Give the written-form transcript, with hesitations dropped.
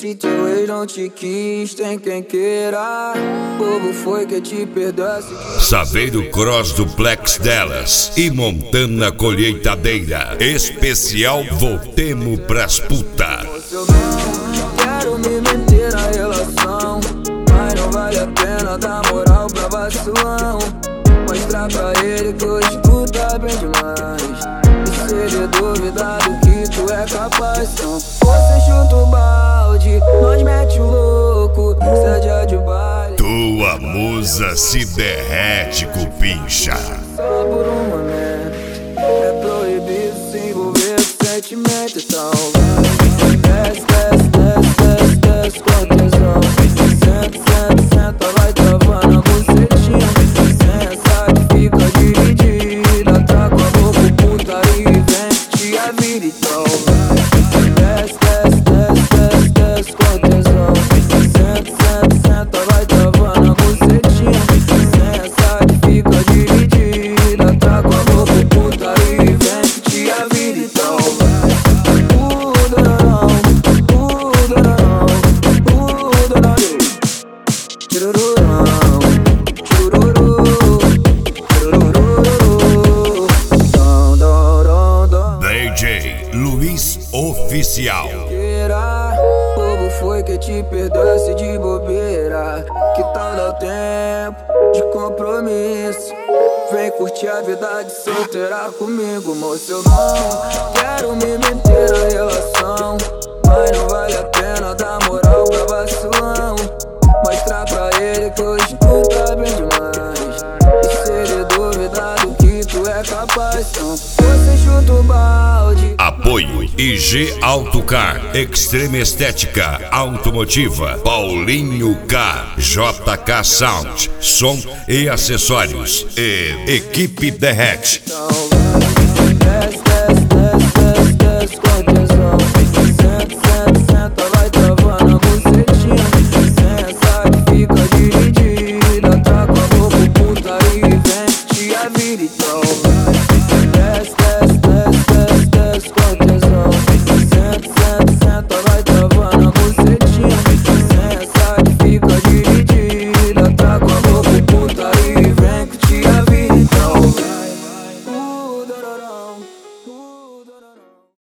se teu ex não te quis, tem quem queira. Bobo foi que te perdoasse. Saveiro Cross Duplex Delas e Montana Colheitadeira. Especial Voltemos pras puta. Eu não quero me meter na relação, mas não vale a pena dar moral pra vacilão. Mostrar pra ele que hoje tu tá bem demais, e se ele duvidar do que tu é capaz, então você chuta o balde, nós mete o louco, seja de baile. Tua musa se derrete, cupincha. Só por um momento é proibido se envolver com sentimento, então desce, desce, desce, desce, desce com tesão. Senta, senta, senta, vai travando a bucetinha. Sensa que fica dividida, tá com a boca putaria e vem te a vida, então desce, desce, desce, desce, desce com tesão. Senta, senta, senta, vai travando a bucetinha. Sensa que fica dividida, tá com a boca putaria e vem te a vida, então DJ Luiz Oficial. Bobo foi que te perdoasse de bobeira. Que tal dar tempo de compromisso? Vem curtir a vida de solteira comigo, moço. Eu não quero me meter na relação, mas não vale a pena dar moral pra vacilão. Mostrar pra ele que hoje tu tá bem demais, e se ele duvidar do que tu é capaz, então você chuta o balde. Apoio IG Autocar, Extreme Estética Automotiva, Paulinho K, JK Sound, som e acessórios e Equipe Derrete. Então